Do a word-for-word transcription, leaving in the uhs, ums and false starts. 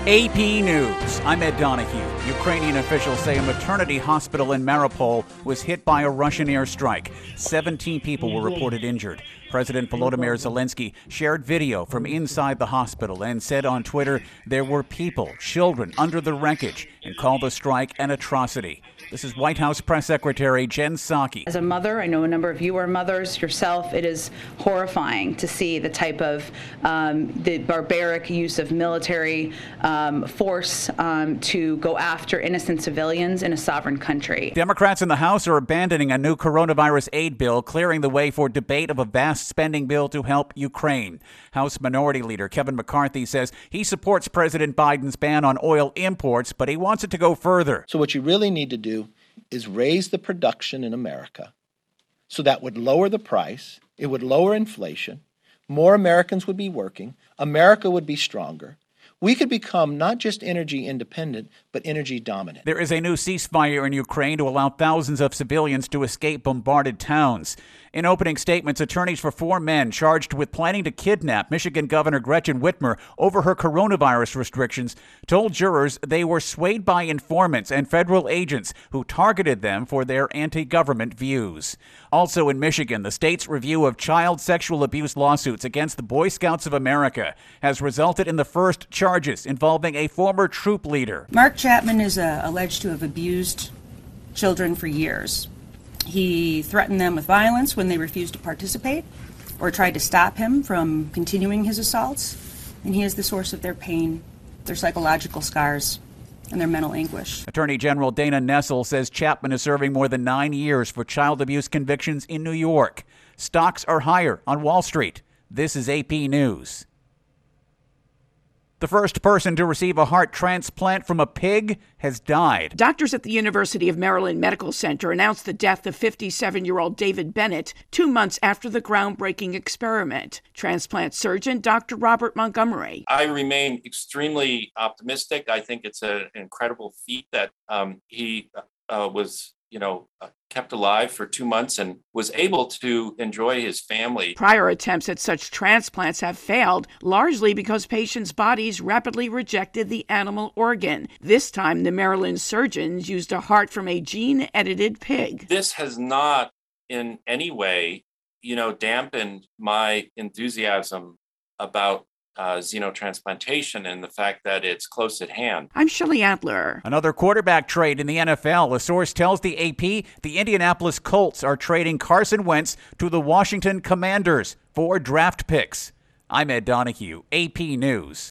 A P News. I'm Ed Donahue. Ukrainian officials say a maternity hospital in Mariupol was hit by a Russian airstrike. seventeen people were reported injured. President Volodymyr Zelensky shared video from inside the hospital and said on Twitter there were people, children, under the wreckage, and called the strike an atrocity. This is White House Press Secretary Jen Psaki. As a mother, I know a number of you are mothers yourself. It is horrifying to see the type of um, the barbaric use of military um, force um, to go after innocent civilians in a sovereign country. Democrats in the House are abandoning a new coronavirus aid bill, clearing the way for debate of a vast spending bill to help Ukraine. House Minority Leader Kevin McCarthy says he supports President Biden's ban on oil imports, but he wants it to go further. So what you really need to do is raise the production in America. So that would lower the price, it would lower inflation, more Americans would be working, America would be stronger. We could become not just energy independent, but energy dominant. There is a new ceasefire in Ukraine to allow thousands of civilians to escape bombarded towns. In opening statements, attorneys for four men charged with planning to kidnap Michigan Governor Gretchen Whitmer over her coronavirus restrictions told jurors they were swayed by informants and federal agents who targeted them for their anti-government views. Also in Michigan, the state's review of child sexual abuse lawsuits against the Boy Scouts of America has resulted in the first charges involving a former troop leader. Mark Chapman is uh, alleged to have abused children for years. He threatened them with violence when they refused to participate or tried to stop him from continuing his assaults. And he is the source of their pain, their psychological scars, and their mental anguish. Attorney General Dana Nessel says Chapman is serving more than nine years for child abuse convictions in New York. Stocks are higher on Wall Street. This is A P News. The first person to receive a heart transplant from a pig has died. Doctors at the University of Maryland Medical Center announced the death of fifty-seven-year-old David Bennett two months after the groundbreaking experiment. Transplant surgeon Doctor Robert Montgomery. I remain extremely optimistic. I think it's a, an incredible feat that um, he uh, was, you know, uh, kept alive for two months and was able to enjoy his family. Prior attempts at such transplants have failed, largely because patients' bodies rapidly rejected the animal organ. This time, the Maryland surgeons used a heart from a gene-edited pig. This has not in any way, you know, dampened my enthusiasm about Uh, xenotransplantation and the fact that it's close at hand. I'm Shelley Adler. Another quarterback trade in the N F L. A source tells the A P the Indianapolis Colts are trading Carson Wentz to the Washington Commanders for draft picks. I'm Ed Donahue, A P News.